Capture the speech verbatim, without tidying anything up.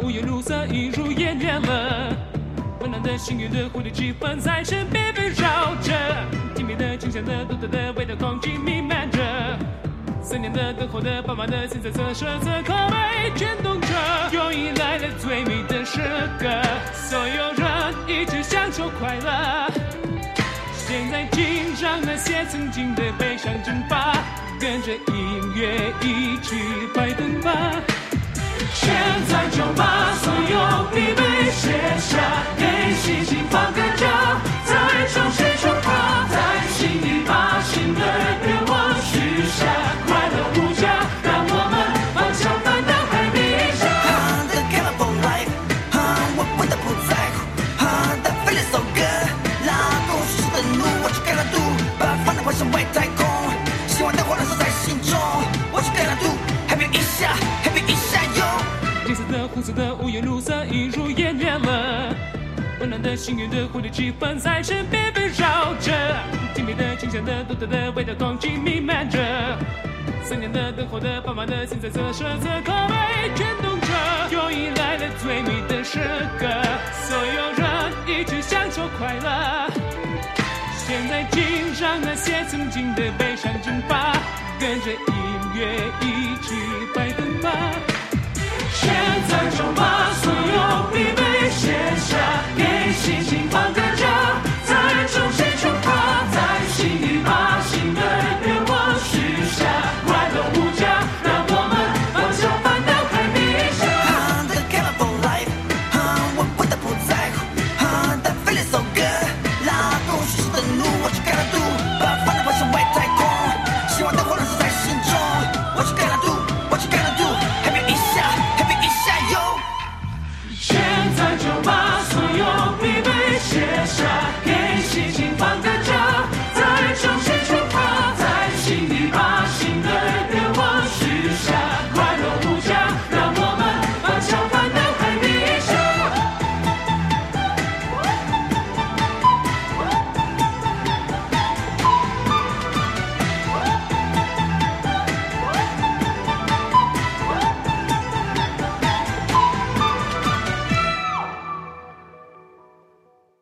五颜六色映入眼帘了。温暖的幸运的蝴蝶气氛在身边围绕着，甜蜜的、清香的、独特的味道，空气弥漫着。三年的、等候的、爸妈的新彩色、色色口味卷动着，又迎来了最美的时刻，所有人一起享受快乐。现在紧张那些曾经的悲伤蒸发，跟着音乐一起快登吧。现在就把所有疲惫卸下，给心情放个假，再重新出发，在心里把新的愿望许下，快乐无价，让我们放下烦恼海底下。 The colorful life，我不得不在乎，The feeling so good，拉动世事的路，我去 gotta do，把烦恼抛向外太空，希望的火燃烧在心中，我去 gotta do，happy 一下 ，happy 一下哟。 金色的、红色的、五颜六色映入眼帘了，温暖的、幸运的蝴蝶气氛在身边围绕着，甜蜜的、清香的、独特的味道，空气弥漫着。三年的、等候的、爸妈的新彩色、色色口味卷动着，又迎来了最美的时刻，所有人一起享受快乐。现在紧张那些曾经的悲伤蒸发，跟着音乐一起快登吧。现在就把所有疲惫卸下，给心情放个假，再重新出发，在心里把新的愿望许下，快乐无价，让我们放下烦恼海底下。 The colorful life，我不得不在乎，The feeling so good，拉动世事的路，我去 gotta do，把烦恼抛向外太空，希望的火燃烧在心中，我去 gotta do，我去 gotta do，happy 一下 ，happy 一下哟。 现在就把所有疲惫卸下，给心情放个